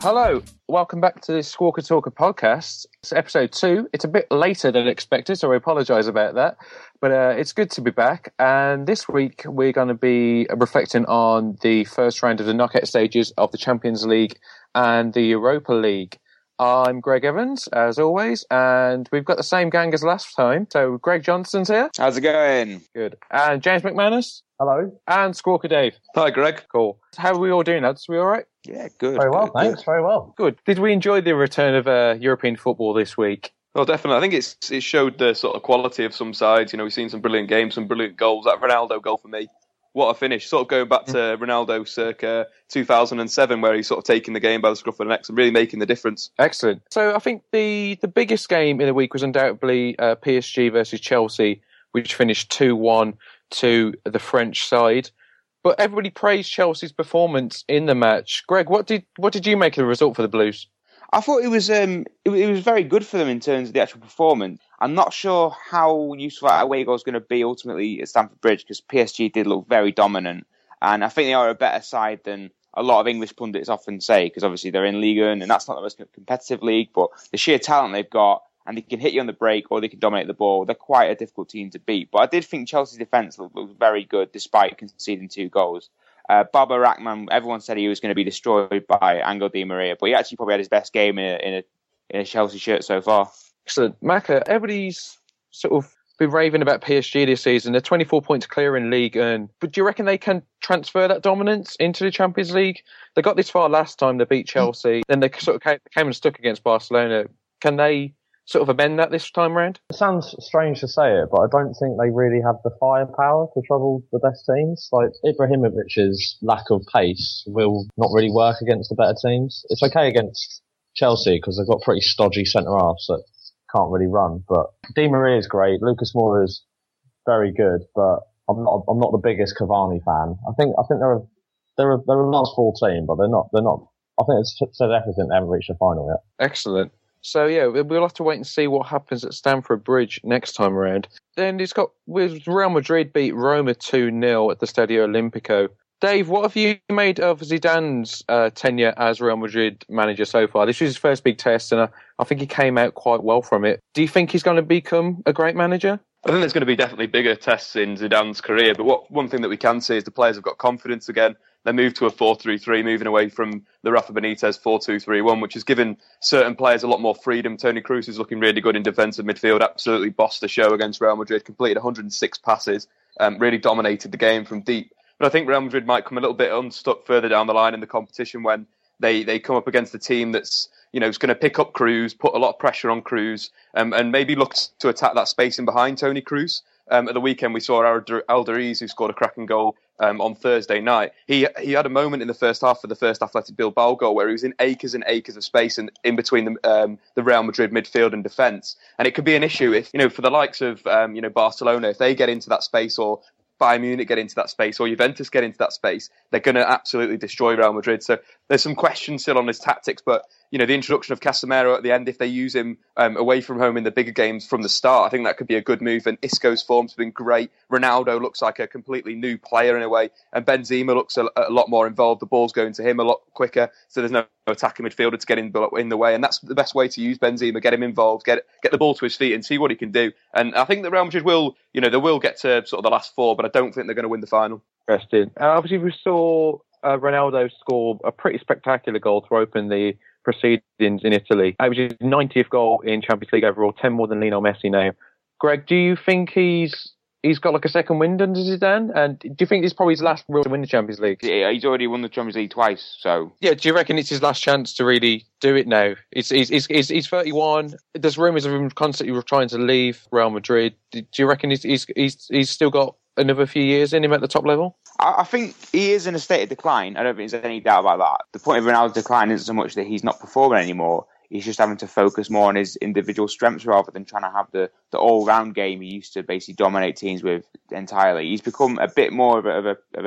Hello, welcome back to this Squawker Talker podcast. It's episode 2. It's a bit later than expected, so I apologise about that. But it's good to be back. And this week we're going to be reflecting on the first round of the knockout stages of the Champions League and the Europa League. I'm Greg Evans, as always, and we've got the same gang as last time. So Greg Johnston's here. How's it going? Good. And James McManus. Hello. And Squawker Dave. Hi, Greg. Cool. How are we all doing, lads? We all right? Yeah, good. Very well, good, thanks. good. Very well. Good. Did we enjoy the return of European football this week? Well, definitely. I think it showed the sort of quality of some sides. You know, we've seen some brilliant games, some brilliant goals. That Ronaldo goal for me, what a finish. Sort of going back to Ronaldo circa 2007, where he's sort of taking the game by the scruff of the neck and really making the difference. Excellent. So I think the biggest game in the week was undoubtedly PSG versus Chelsea, which finished 2-1 to the French side. But everybody praised Chelsea's performance in the match. Greg, what did you make of the result for the Blues? I thought it was very good for them in terms of the actual performance. I'm not sure how useful that away goal is going to be ultimately at Stamford Bridge, because PSG did look very dominant, and I think they are a better side than a lot of English pundits often say, because obviously they're in Ligue 1 and that's not the most competitive league, but the sheer talent they've got, and they can hit you on the break or they can dominate the ball. They're quite a difficult team to beat. But I did think Chelsea's defence looked very good despite conceding 2 goals. Baba Rahman, everyone said he was going to be destroyed by Angel Di Maria, but he actually probably had his best game in a Chelsea shirt so far. Excellent. Maka, everybody's sort of been raving about PSG this season. They're 24 points clear in League 1. But do you reckon they can transfer that dominance into the Champions League? They got this far last time, they beat Chelsea. Then they sort of came and stuck against Barcelona. Can they sort of amend that this time round? It sounds strange to say it, but I don't think they really have the firepower to trouble the best teams. Like, Ibrahimovic's lack of pace will not really work against the better teams. It's okay against Chelsea because they've got pretty stodgy centre-halves that can't really run. But Di Maria is great. Lucas Moura is very good, but I'm not the biggest Cavani fan. I think they're a last 4 team, but they're not. I think it's said everything. They haven't reached the final yet. Excellent. So, yeah, we'll have to wait and see what happens at Stamford Bridge next time around. Then with Real Madrid beat Roma 2-0 at the Stadio Olimpico. Dave, what have you made of Zidane's tenure as Real Madrid manager so far? This was his first big test, and I think he came out quite well from it. Do you think he's going to become a great manager? I think there's going to be definitely bigger tests in Zidane's career, but one thing that we can see is the players have got confidence again. They moved to a 4-3-3, moving away from the Rafa Benitez 4-2-3-1, which has given certain players a lot more freedom. Toni Kroos is looking really good in defensive midfield, absolutely bossed the show against Real Madrid, completed 106 passes, really dominated the game from deep. But I think Real Madrid might come a little bit unstuck further down the line in the competition when they come up against a team that's, you know, is going to pick up Kroos, put a lot of pressure on Kroos, and maybe look to attack that space in behind Toni Kroos. At the weekend, we saw Alderiz, who scored a cracking goal on Thursday night. He had a moment in the first half for the first Athletic Bilbao goal where he was in acres and acres of space in between the Real Madrid midfield and defence. And it could be an issue if, you know, for the likes of Barcelona, if they get into that space, or Bayern Munich get into that space, or Juventus get into that space, they're going to absolutely destroy Real Madrid. So there's some questions still on his tactics, but you know, the introduction of Casemiro at the end, if they use him away from home in the bigger games from the start, I think that could be a good move. And Isco's form's been great. Ronaldo looks like a completely new player in a way, and Benzema looks a lot more involved. The ball's going to him a lot quicker, so there's no attacking midfielder to get in the way, and that's the best way to use Benzema. Get him involved, get the ball to his feet, and see what he can do. And I think that Real Madrid will get to sort of the last 4, but I don't think they're going to win the final. Interesting. Obviously, we saw Ronaldo score a pretty spectacular goal to open the proceedings in Italy. It was his 90th goal in Champions League overall, 10 more than Lionel Messi now. Greg, do you think he's got like a second wind under Zidane? And do you think this is probably his last real to win the Champions League? Yeah, he's already won the Champions League twice, so... Yeah, do you reckon it's his last chance to really do it now? He's 31. There's rumours of him constantly trying to leave Real Madrid. Do you reckon he's still got another few years in him at the top level? I think he is in a state of decline. I don't think there's any doubt about that. The point of Ronaldo's decline isn't so much that he's not performing anymore. He's just having to focus more on his individual strengths rather than trying to have the all-round game he used to basically dominate teams with entirely. He's become a bit more of a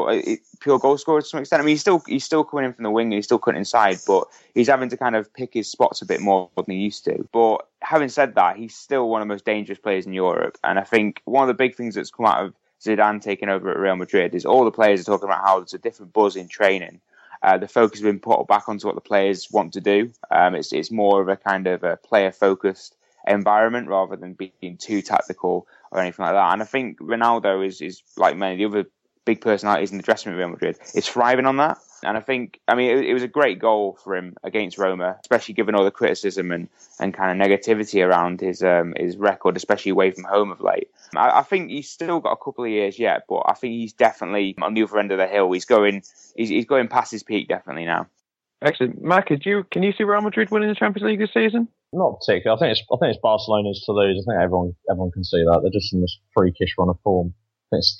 pure goal scorer to some extent. I mean, he's still coming in from the wing and he's still cutting inside, but he's having to kind of pick his spots a bit more than he used to. But having said that, he's still one of the most dangerous players in Europe. And I think one of the big things that's come out of Zidane taking over at Real Madrid is all the players are talking about how there's a different buzz in training. The focus has been put back onto what the players want to do. It's more of a kind of a player-focused environment rather than being too tactical or anything like that. And I think Ronaldo is like many of the other big personalities in the dressing room at Real Madrid, is thriving on that. And I think, it was a great goal for him against Roma, especially given all the criticism and kind of negativity around his record, especially away from home of late. I think he's still got a couple of years yet, but I think he's definitely on the other end of the hill. He's going past his peak definitely now. Actually, Mac, can you see Real Madrid winning the Champions League this season? Not particularly. I think it's Barcelona's to lose. I think everyone can see that. They're just in this freakish run of form. I think it's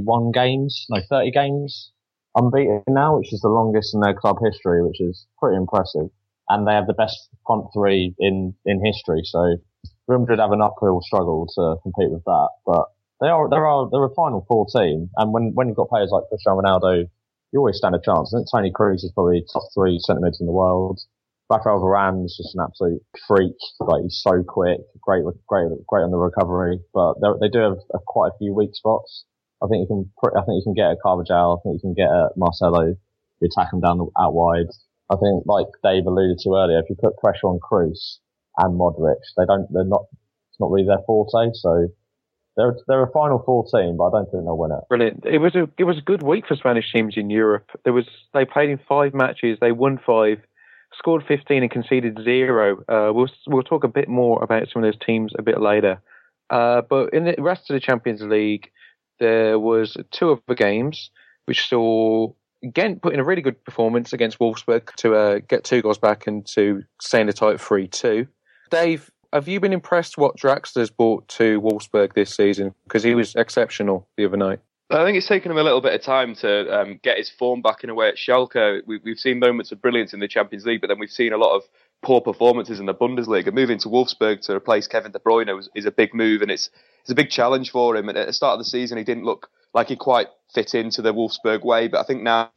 30 games unbeaten now, which is the longest in their club history, which is pretty impressive. And they have the best front three in history. So Real Madrid have an uphill struggle to compete with that. But they're a Final Four team. And when you've got players like Cristiano Ronaldo, you always stand a chance. I think Toni Kroos is probably top 3 centre mids in the world. Rafael Varane's just an absolute freak. Like, he's so quick, great on the recovery. But they do have quite a few weak spots. I think you can get at Carvajal. I think you can get at Marcelo. You attack them out wide. I think, like Dave alluded to earlier, if you put pressure on Kroos and Modric, it's not really their forte. So they're a Final Four team, but I don't think they'll win it. Brilliant. It was a good week for Spanish teams in Europe. They played in 5 matches. They won 5. Scored 15 and conceded 0. We'll talk a bit more about some of those teams a bit later. But in the rest of the Champions League, there was 2 other games which saw Ghent put in a really good performance against Wolfsburg to get 2 goals back and to stay in the tight 3-2. Dave, have you been impressed what Draxler's brought to Wolfsburg this season? Because he was exceptional the other night. I think it's taken him a little bit of time to get his form back in a way at Schalke. We've seen moments of brilliance in the Champions League, but then we've seen a lot of poor performances in the Bundesliga. Moving to Wolfsburg to replace Kevin De Bruyne is a big move, and it's a big challenge for him. And at the start of the season, he didn't look like he quite fit into the Wolfsburg way, but I think now,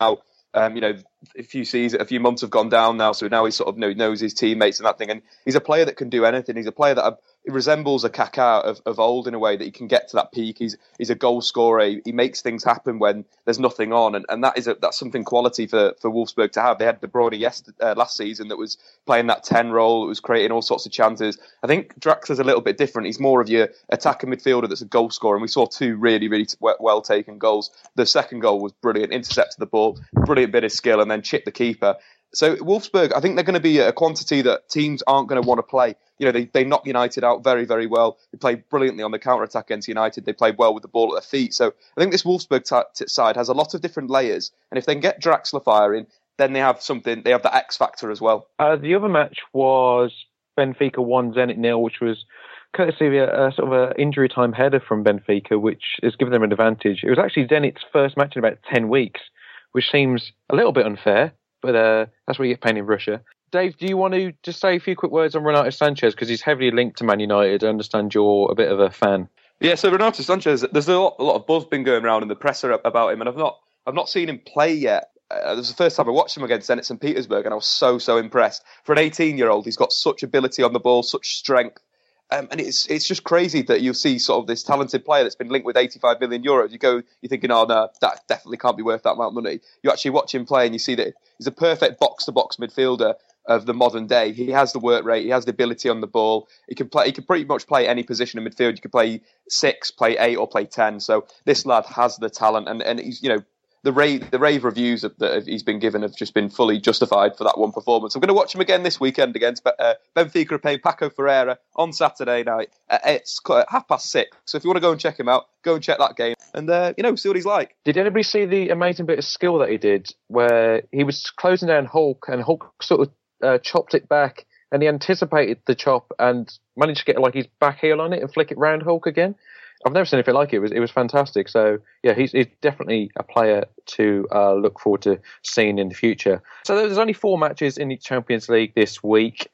a few months have gone down now, so now he sort of knows his teammates and that thing, and he's a player that can do anything. He's a player that resembles a Kaká of old in a way that he can get to that peak. He's a goal scorer. He makes things happen when there's nothing on, and that's something quality for Wolfsburg to have. They had De Bruyne last season that was playing that 10 role, that was creating all sorts of chances. I think Draxler's a little bit different. He's more of your attacker midfielder that's a goal scorer, and we saw 2 really, really well taken goals. The second goal was brilliant, intercepted the ball, brilliant bit of skill, and then chipped the keeper. So Wolfsburg, I think they're going to be a quantity that teams aren't going to want to play. They knock United out very, very well. They played brilliantly on the counter-attack against United. They played well with the ball at their feet. So I think this Wolfsburg side has a lot of different layers. And if they can get Draxler firing, then they have something. They have the X factor as well. The other match was Benfica 1, Zenit 0, which was courtesy of a sort of an injury time header from Benfica, which has given them an advantage. It was actually Zenit's first match in about 10 weeks, which seems a little bit unfair. But that's what you get paid in Russia. Dave, do you want to just say a few quick words on Renato Sanchez? Because he's heavily linked to Man United. I understand you're a bit of a fan. Yeah, so Renato Sanchez, there's a lot of buzz been going around in the presser about him, and I've not seen him play yet. This was the first time I watched him against Zenit St. Petersburg, and I was so impressed. For an 18-year-old, he's got such ability on the ball, such strength. And it's just crazy that you see sort of this talented player that's been linked with 85 million euros. You're thinking, oh no, that definitely can't be worth that amount of money. You actually watch him play and you see that he's a perfect box-to-box midfielder of the modern day. He has the work rate, he has the ability on the ball. He can pretty much play any position in midfield. You could play 6, play 8, or play 10. So this lad has the talent, and he's the rave reviews that he's been given have just been fully justified for that one performance. I'm going to watch him again this weekend against Benfica are playing Paco Ferreira on Saturday night. It's 6:30. So if you want to go and check him out, go and check that game and see what he's like. Did anybody see the amazing bit of skill that he did, where he was closing down Hulk and Hulk sort of chopped it back, and he anticipated the chop and managed to get like his back heel on it and flick it round Hulk again? I've never seen anything like it. It was fantastic. So, yeah, he's definitely a player to look forward to seeing in the future. So there's only 4 matches in the Champions League this week,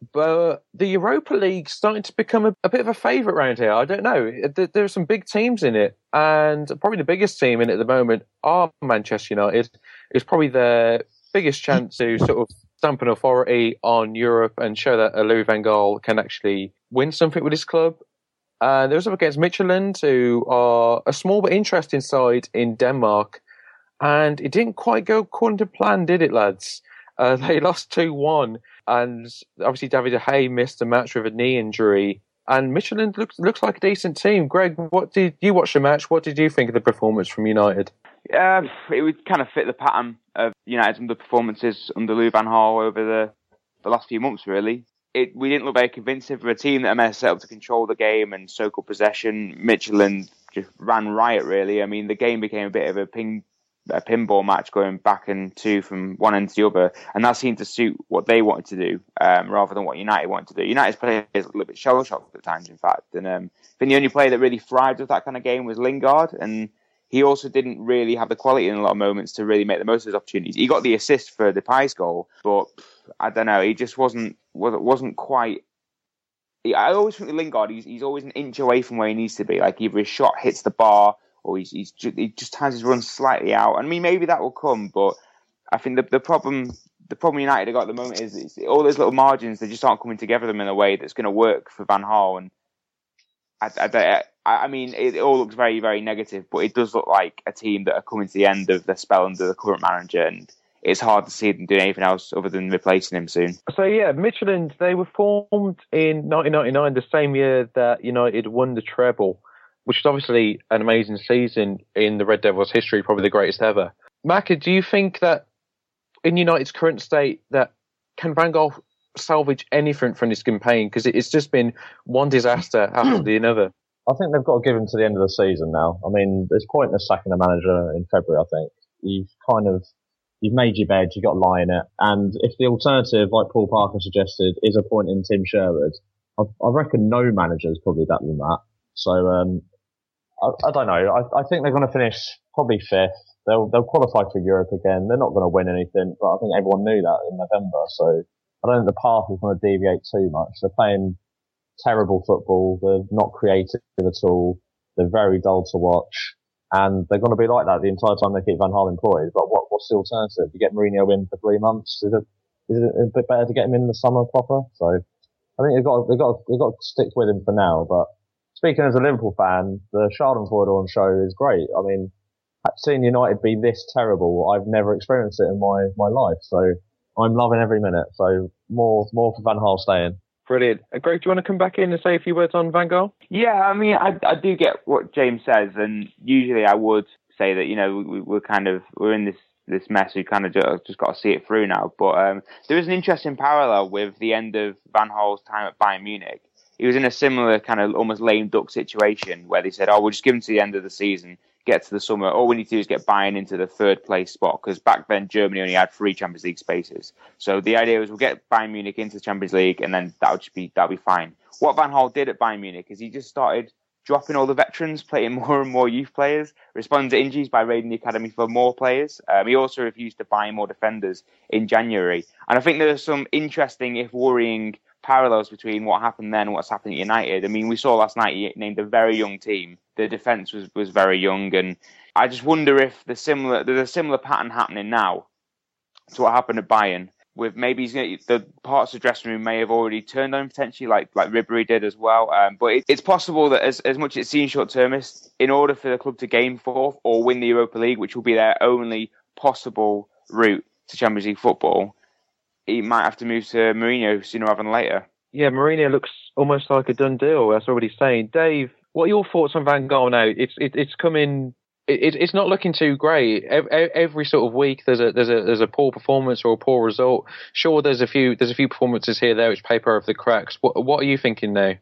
but the Europa League's starting to become a bit of a favourite around here. I don't know. There are some big teams in it, and probably the biggest team in it at the moment are Manchester United. It's probably their biggest chance to sort of stamp an authority on Europe and show that Louis van Gaal can actually win something with his club. They're also up against Midtjylland, who are a small but interesting side in Denmark. and it didn't quite go according to plan, did it, lads? They lost 2-1, and obviously David De Gea missed the match with a knee injury. And Michelin looks like a decent team. Greg, what did you watch the match? What did you think of the performance from United? It would kind of fit the pattern of United's underperformances under Louis van Gaal over the last few months, really. We didn't look very convincing for a team that are set up to control the game and soak up possession. Michelin just ran riot, really. I mean, the game became a bit of a pinball match going back and two from one end to the other, and that seemed to suit what they wanted to do rather than what United wanted to do. United's players a little bit shell-shocked at times, in fact, and I think the only player that really thrived with that kind of game was Lingard, and he also didn't really have the quality in a lot of moments to really make the most of his opportunities. He got the assist for Depay's goal, but I don't know, he just wasn't quite. I always think with Lingard, he's always an inch away from where he needs to be. Like either his shot hits the bar, or he just has his run slightly out. I mean, maybe that will come, but I think the problem United have got at the moment is all those little margins, they just aren't coming together them in a way that's going to work for Van Gaal. And I mean, it all looks very, very negative, but it does look like a team that are coming to the end of their spell under the current manager, and it's hard to see them doing anything else other than replacing him soon. So yeah, Michelin, they were formed in 1999, the same year that United won the treble, which is obviously an amazing season in the Red Devils' history, probably the greatest ever. Maka, do you think that in United's current state, that can Van Gaal salvage anything from this campaign? Because it's just been one disaster after the another. I think they've got to give him to the end of the season now. I mean, there's pointless sacking the manager in February, I think. You've made your bed, you've got to lie in it. And if the alternative, like Paul Parker suggested, is appointing Tim Sherwood, I reckon no manager is probably better than that. So, I don't know. I think they're going to finish probably fifth. They'll qualify for Europe again. They're not going to win anything, but I think everyone knew that in November. So I don't think the path is going to deviate too much. They're playing terrible football. They're not creative at all. They're very dull to watch. And they're going to be like that the entire time they keep Van Gaal employed. But what's the alternative? You get Mourinho in for 3 months. Is it a bit better to get him in the summer proper? So I think they've got to stick with him for now. But speaking as a Liverpool fan, the Schadenfreude show is great. I mean, seeing United be this terrible, I've never experienced it in my life. So I'm loving every minute. So more for Van Gaal staying. Brilliant. Greg, do you want to come back in and say a few words on Van Gaal? Yeah, I mean, I do get what James says, and usually I would say that, we're in this mess, we kind of just got to see it through now. But there is an interesting parallel with the end of Van Gaal's time at Bayern Munich. He was in a similar kind of almost lame duck situation where they said, we'll just give him to the end of the season, get to the summer. All we need to do is get Bayern into the third place spot, because back then Germany only had 3 Champions League spaces. So the idea was we'll get Bayern Munich into the Champions League, and then that'll be fine. What Van Gaal did at Bayern Munich is he just started dropping all the veterans, playing more and more youth players, responding to injuries by raiding the academy for more players. He also refused to buy more defenders in January. And I think there are some interesting, if worrying, parallels between what happened then and what's happening at United. I mean, we saw last night he named a very young team. The defence was very young, and I just wonder if there's a similar pattern happening now to what happened at Bayern. With maybe the parts of the dressing room may have already turned on him potentially, like Ribéry did as well. But it's possible that as much as it seems short-termist, in order for the club to gain fourth or win the Europa League, which will be their only possible route to Champions League football, he might have to move to Mourinho sooner rather than later. Yeah, Mourinho looks almost like a done deal. That's what he's saying. Dave, what are your thoughts on Van Gaal now? It's coming. It's not looking too great. Every sort of week there's a poor performance or a poor result. Sure, there's a few performances here there which paper over the cracks. What are you thinking now?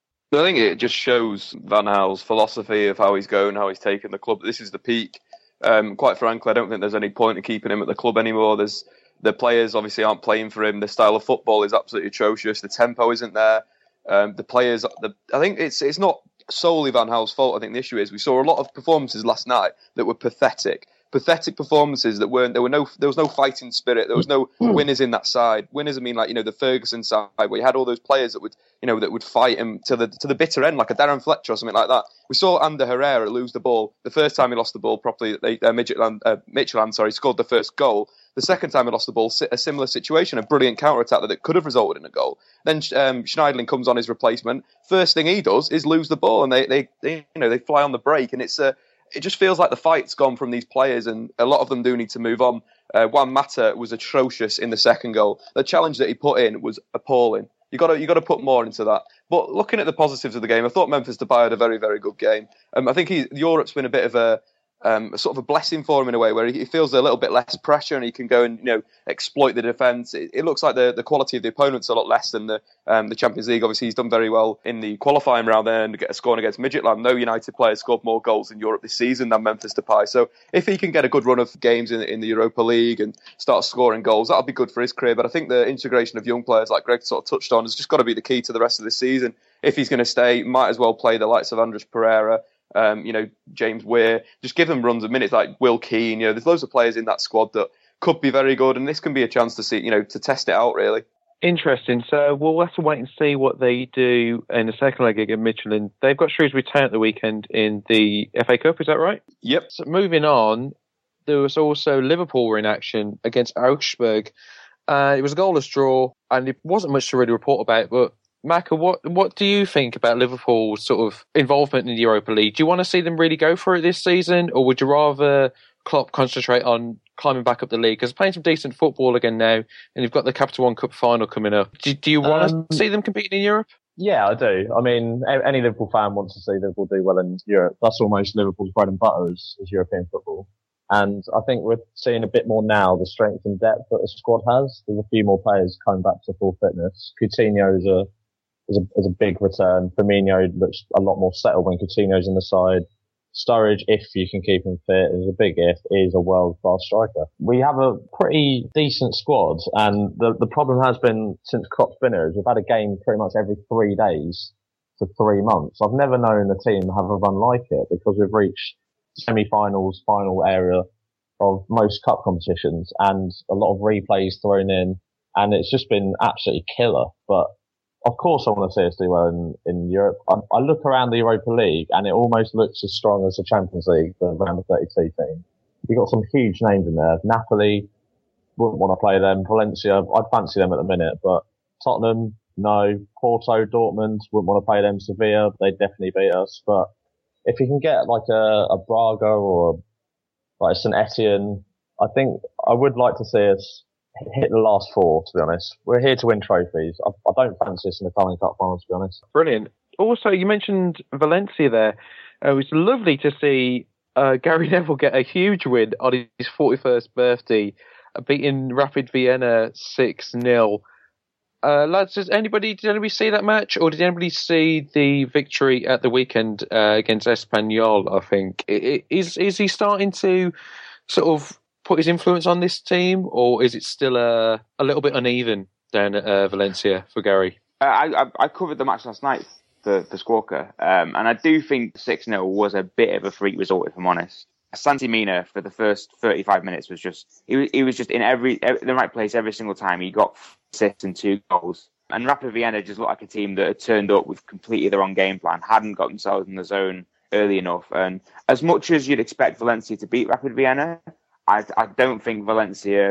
I think it just shows Van Gaal's philosophy of how he's going, how he's taken the club. This is the peak. Quite frankly, I don't think there's any point in keeping him at the club anymore. The players obviously aren't playing for him. The style of football is absolutely atrocious. The tempo isn't there. The players, I think it's not solely Van Gaal's fault. I think the issue is we saw a lot of performances last night that were pathetic performances that there was no fighting spirit. There was no winners in that side. Winners, I mean, like, the Ferguson side where you had all those players that would fight him to the bitter end, like a Darren Fletcher or something like that. We saw Ander Herrera lose the ball the first time he lost the ball properly. Midtjylland scored the first goal. The second time he lost the ball, a similar situation, a brilliant counter-attack that could have resulted in a goal. Then Schneiderlin comes on his replacement. First thing he does is lose the ball, and they fly on the break, and it's it just feels like the fight's gone from these players, and a lot of them do need to move on. Juan Mata was atrocious in the second goal. The challenge that he put in was appalling. You got to put more into that. But looking at the positives of the game, I thought Memphis Depay had a very, very good game. I think Europe's been a bit of a sort of a blessing for him in a way, where he feels a little bit less pressure and he can go and exploit the defence. It looks like the quality of the opponent's a lot less than the Champions League. Obviously, he's done very well in the qualifying round there and scoring against Midtjylland. No United player scored more goals in Europe this season than Memphis Depay. So if he can get a good run of games in the Europa League and start scoring goals, that'll be good for his career. But I think the integration of young players, like Greg sort of touched on, has just got to be the key to the rest of the season. If he's going to stay, might as well play the likes of Andres Pereira, James Weir, just give them runs of minutes, like Will Keane. There's loads of players in that squad that could be very good, and this can be a chance to see, to test it out, really. Interesting. So we'll have to wait and see what they do in the second leg against Midtjylland. They've got Shrewsbury Town at the weekend in the FA Cup, is that right? Yep. So moving on, there was also Liverpool were in action against Augsburg. It was a goalless draw, and it wasn't much to really report about, but Maka, what do you think about Liverpool's sort of involvement in the Europa League? Do you want to see them really go for it this season, or would you rather Klopp concentrate on climbing back up the league? Because they're playing some decent football again now, and you've got the Capital One Cup final coming up. Do you want to see them competing in Europe? Yeah, I do. I mean, any Liverpool fan wants to see Liverpool do well in Europe. That's almost Liverpool's bread and butter is European football. And I think we're seeing a bit more now the strength and depth that the squad has. There's a few more players coming back to full fitness. Coutinho is a big return. Firmino looks a lot more settled when Coutinho's in the side. Sturridge, if you can keep him fit, is a big if, is a world-class striker. We have a pretty decent squad, and the problem has been, since Klopp's been here, is we've had a game pretty much every 3 days for 3 months. I've never known a team have a run like it, because we've reached semi-finals, final area of most cup competitions, and a lot of replays thrown in, and it's just been absolutely killer. But of course I want to see us do well in Europe. I look around the Europa League and it almost looks as strong as the Champions League, the round of 32 team. You've got some huge names in there. Napoli, wouldn't want to play them. Valencia, I'd fancy them at the minute, but Tottenham, no. Porto, Dortmund, wouldn't want to play them. Sevilla, they'd definitely beat us. But if you can get like a Braga or like St Etienne, I think I would like to see us hit the last 4, to be honest. We're here to win trophies. I don't fancy us in the Carling Cup final, to be honest. Brilliant. Also, you mentioned Valencia there. It was lovely to see Gary Neville get a huge win on his 41st birthday, beating Rapid Vienna 6-0. Lads, did anybody see that match, or did anybody see the victory at the weekend against Espanyol, I think? Is he starting to sort of put his influence on this team, or is it still a little bit uneven down at Valencia for Gary? I covered the match last night for Squawka, and I do think 6-0 was a bit of a freak result, if I'm honest. Santi Mina for the first 35 minutes was just he was just in the right place every single time. He got 6 and 2 goals. And Rapid Vienna just looked like a team that had turned up with completely the wrong game plan, hadn't got themselves in the zone early enough. And as much as you'd expect Valencia to beat Rapid Vienna, I don't think Valencia,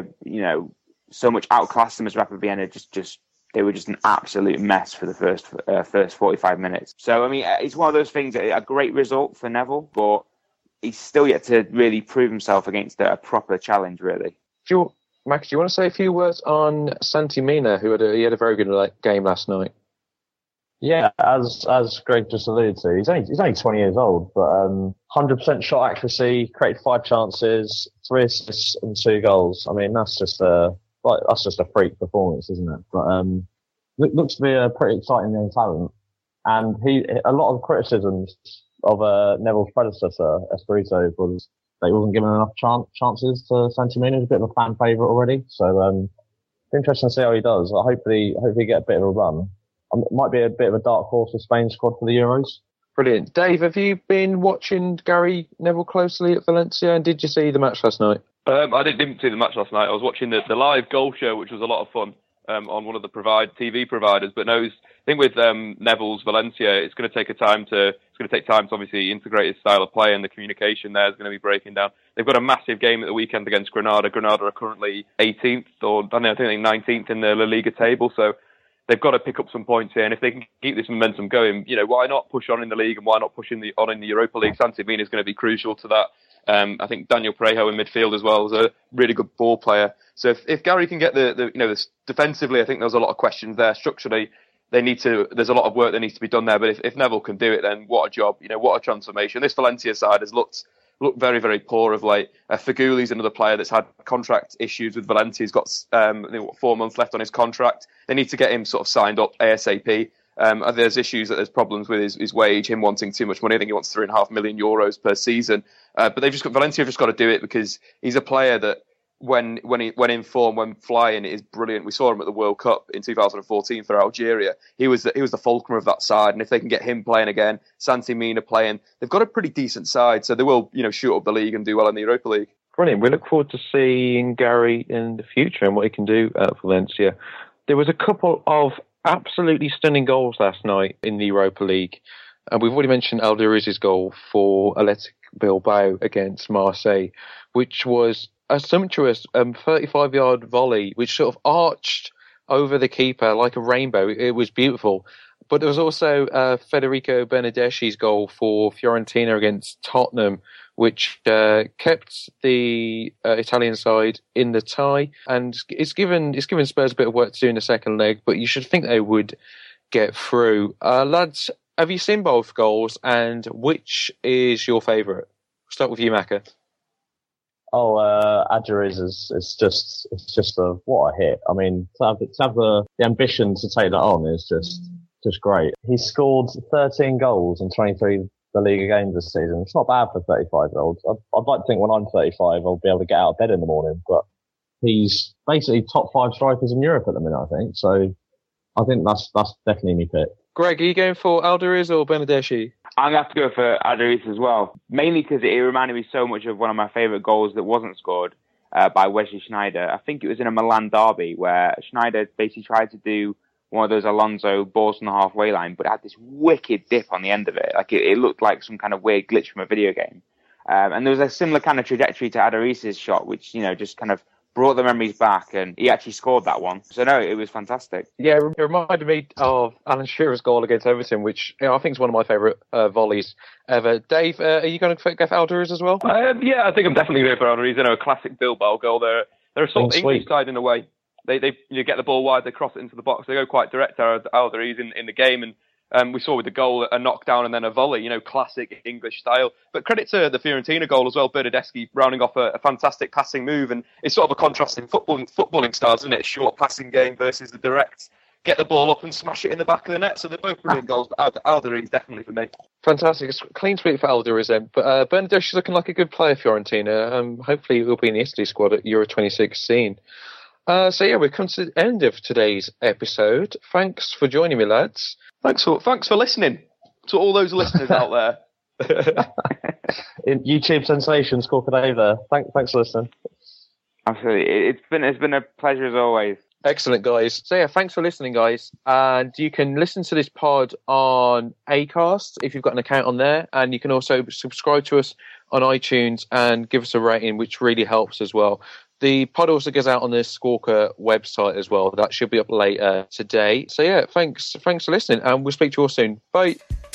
so much outclassed them as Rapid Vienna. They were just an absolute mess for the first 45 minutes. So, I mean, it's one of those things, a great result for Neville, but he's still yet to really prove himself against a proper challenge, really. Max, do you want to say a few words on Santi Mina, who had a very good game last night? Yeah, as Greg just alluded to, he's only 20 years old, but 100% shot accuracy, created 5 chances, 3 assists and 2 goals. I mean, that's just a freak performance, isn't it? But looks to be a pretty exciting young talent, and a lot of criticisms of Neville's predecessor Espirito was that he wasn't given enough chances to Santi Mina. He's a bit of a fan favourite already, so it's interesting to see how he does. Hopefully get a bit of a run. It might be a bit of a dark horse for Spain's squad for the Euros. Brilliant. Dave, have you been watching Gary Neville closely at Valencia, and did you see the match last night? I didn't see the match last night. I was watching the live goal show, which was a lot of fun, on one of the TV providers. But no, I think with Neville's Valencia, it's going to take time to obviously integrate his style of play, and the communication there is going to be breaking down. They've got a massive game at the weekend against Granada. Granada are currently 18th, or I think 19th in the La Liga table. So they've got to pick up some points here. And if they can keep this momentum going, why not push on in the league and why not push on in the Europa League? Santi Mina is going to be crucial to that. I think Daniel Parejo in midfield as well is a really good ball player. So if Gary can get the defensively, I think there's a lot of questions there. Structurally, there's a lot of work that needs to be done there. But if Neville can do it, then what a job! What a transformation. This Valencia side has looked very, very poor of late. Fegouli's another player that's had contract issues with Valencia. He's got 4 months left on his contract. They need to get him sort of signed up ASAP. There's issues that there's problems with his wage, him wanting too much money. I think he wants €3.5 million per season. But Valencia have just got to do it because he's a player that when in form, when flying, is brilliant. We saw him at the World Cup in 2014 for Algeria. He was the fulcrum of that side, and if they can get him playing again, Santi Mina playing, they've got a pretty decent side. So they will shoot up the league and do well in the Europa League. Brilliant. We look forward to seeing Gary in the future and what he can do at Valencia. There was a couple of absolutely stunning goals last night in the Europa League. And we've already mentioned Alderiz's goal for Athletic Bilbao against Marseille, which was a sumptuous 35-yard volley, which sort of arched over the keeper like a rainbow. It was beautiful. But there was also Federico Bernardeschi's goal for Fiorentina against Tottenham, which kept the Italian side in the tie, and it's given Spurs a bit of work to do in the second leg. But you should think they would get through. Lads, have you seen both goals, and which is your favourite? We'll start with you, Macca. Oh, Aduriz it's just what a hit. I mean, to have the ambition to take that on is just great. He scored 13 goals in 23 the Liga games this season. It's not bad for 35-year-olds. I'd like to think when I'm 35, I'll be able to get out of bed in the morning. But he's basically top 5 strikers in Europe at the minute, I think. So I think that's definitely me pick. Greg, are you going for Alderiz or Bernardeschi? I'm going to have to go for Aduriz as well, mainly because it reminded me so much of one of my favourite goals that wasn't scored by Wesley Sneijder. I think it was in a Milan derby where Sneijder basically tried to do one of those Alonso balls on the halfway line, but it had this wicked dip on the end of it. Like it looked like some kind of weird glitch from a video game. And there was a similar kind of trajectory to Aduriz's shot, which, just kind of brought the memories back, and he actually scored that one. So no, it was fantastic. Yeah, it reminded me of Alan Shearer's goal against Everton, which I think is one of my favourite volleys ever. Dave, are you going to go for Alderiz as well? Yeah, I think I'm definitely going for Alderiz. A classic Bilbao goal. They're a sort of English side in a way. They get the ball wide, they cross it into the box, they go quite direct. Alderiz in the game, and we saw with the goal a knockdown and then a volley, classic English style. But credit to the Fiorentina goal as well, Bernardeschi rounding off a fantastic passing move, and it's sort of a contrast in footballing styles, isn't it? Short passing game versus the direct, get the ball up and smash it in the back of the net. So they're both brilliant goals, but Alderiz definitely for me. Fantastic. It's a clean sweep for Alderiz then. But Bernardeschi's looking like a good player, Fiorentina. Hopefully he'll be in the Italy squad at Euro 2016. So yeah, we've come to the end of today's episode. Thanks for joining me, lads. Thanks for listening to all those listeners out there. YouTube sensation, Squawka Dave there. Thanks for listening. Absolutely, it's been a pleasure as always. Excellent, guys. So yeah, thanks for listening, guys. And you can listen to this pod on Acast if you've got an account on there, and you can also subscribe to us on iTunes and give us a rating, which really helps as well. The pod also goes out on the Squawka website as well. That should be up later today. So yeah, thanks for listening, and we'll speak to you all soon. Bye.